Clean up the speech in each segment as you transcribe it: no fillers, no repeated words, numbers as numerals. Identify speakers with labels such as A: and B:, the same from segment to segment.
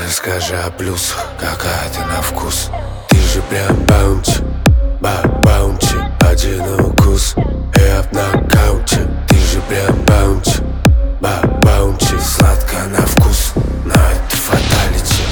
A: Расскажи о плюсах, какая ты на вкус. Ты же прям баунти, баунти. Один укус, и я в нокауте. Ты же прям баунти, баунти. Сладко на вкус, но это фаталити.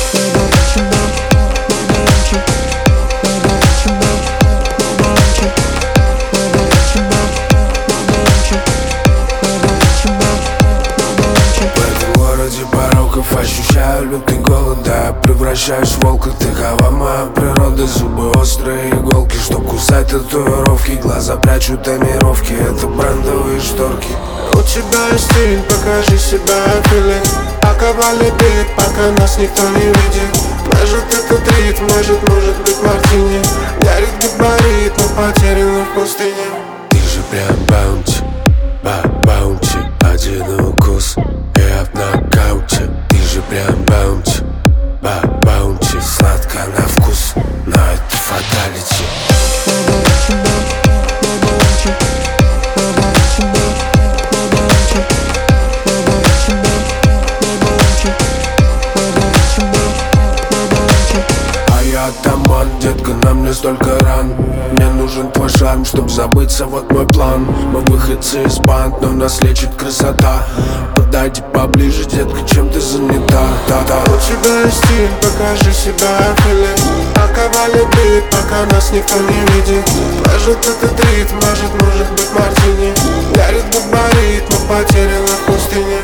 A: Пороков ощущаю лютый голод, да я превращаюсь в волка. Такова моя природа, зубы острые иголки, чтоб кусать татуировки. Глаза прячут тонировки, это брендовые шторки.
B: У тебя есть стиль, покажи себя, филин. Оковали бит, пока нас никто не видит. Может это трит, может быть мартини. Горит габарит, но потерян в пустыне.
A: Ты же прям баунти, баунти. Один укус, и я в нокауте. Ты же прям баунти, баунти. Сладко на вкус, но это фаталити. А я атаман, детка, на мне столько ран. Мне нужен твой шарм, чтоб забыться, вот мой план. Мы выходцы из банд, но нас лечит красота. Подойди поближе, детка, чем ты занята.
B: У тебя есть стиль, покажи себя, филин. Оковали бит, пока нас никто не видит. Может это трит, может быть мартини. Горит габарит, но потерян в пустыне.